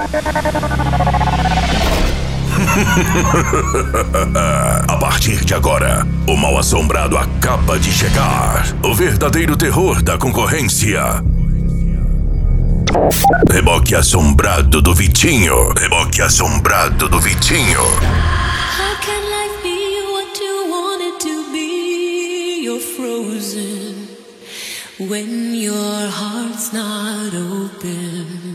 A partir de agora, o Mal-Assombrado acaba de chegar. O verdadeiro terror da concorrência. Reboque Assombrado do Vitinho. Reboque Assombrado do Vitinho. How can life be what you want it to be? You're frozen when your heart's not open.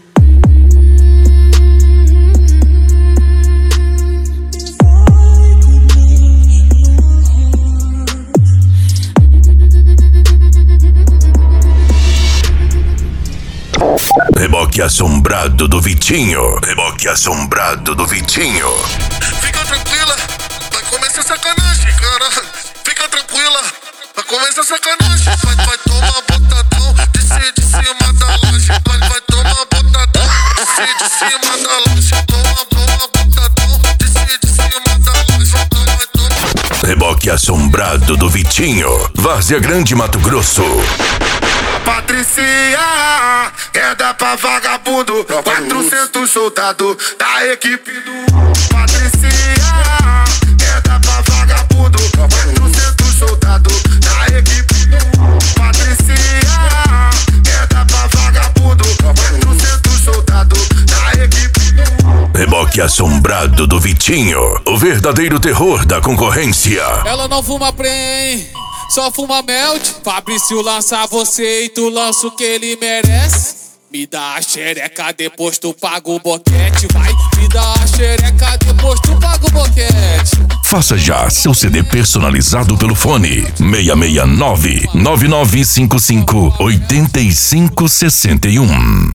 Reboque Assombrado do Vitinho. Reboque Assombrado do Vitinho. Fica tranquila, vai começar sacanagem, cara. Fica tranquila, vai começar sacanagem. Vai tomar botadão de cima da laje. Vai tomar botadão de cima da laje. Toma botadão de cima da laje. Vai tomar. Reboque Assombrado do Vitinho. Várzea Grande, Mato Grosso. Patricia, queda pra vagabundo. 400 soldados da equipe do Patricia, queda pra vagabundo. 400 soldados da equipe do Patricia, queda pra vagabundo. 400 soldados da equipe do Reboque Assombrado do Vitinho. O verdadeiro terror da concorrência. Ela não fuma prem, só fuma melt. Fabrício lança você e tu lança o que ele merece. Me dá a xereca, depois tu paga o boquete. Vai, me dá a xereca, depois tu paga o boquete. Faça já seu CD personalizado pelo fone 669-9955-8561.